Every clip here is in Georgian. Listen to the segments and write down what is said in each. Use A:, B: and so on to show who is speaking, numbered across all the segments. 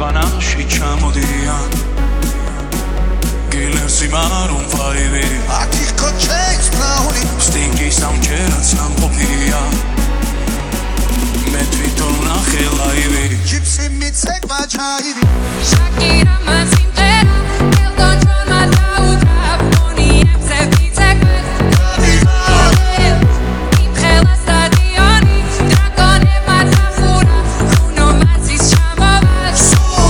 A: ქვეყანაში ჩამოდიან გილერსი მარუნ ფაივი
B: აქ იქ ჩეის ბრაუნი
A: სტინგი სამჯერად სამყოფია მე თვითონ ნახე ლაივი
B: ჯიპსი მიცეკვა ჩაივი
C: Shakira mazimtera Elton John matautra Poniemse vicekvez Im khela stadioni Dragone matzafura Bruno Marsis chamovaz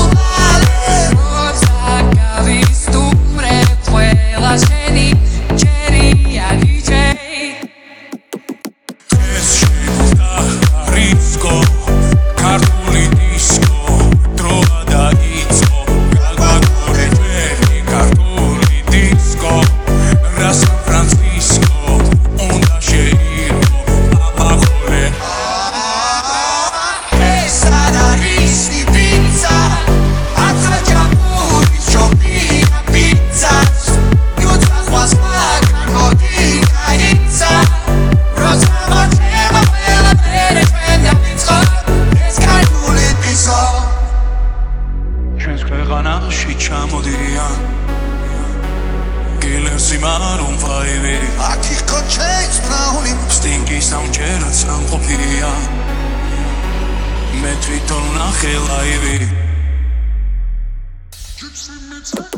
C: Roza gavisture Puela sheni Cheria DJ
A: ეს შეგვდა რისკო ქართული დისკო დროა დაიწყო გაგაგონე ჩვენი ქართული დისკო რა სან ფრანცისკო უნდა შეირგო აბახოლე
B: ეს არის პიცა აცა ჯამური შოპია პიცა ნუცა ხვასა გაგოდი გაიცა როცა მოწევა ყველა ფერე ჩვენ დავიწყო ეს ქართული დისკო
A: ჩვენს ქვეყანაში ჩამოდიან გილერსი მარუნ ფაივი
B: აქ იქ ჩეის ბრაუნი
A: სტინგი სამჯერად სამყოფია მე თვითონ ნახე ლაივი
B: ჯიპსი მიცეკვა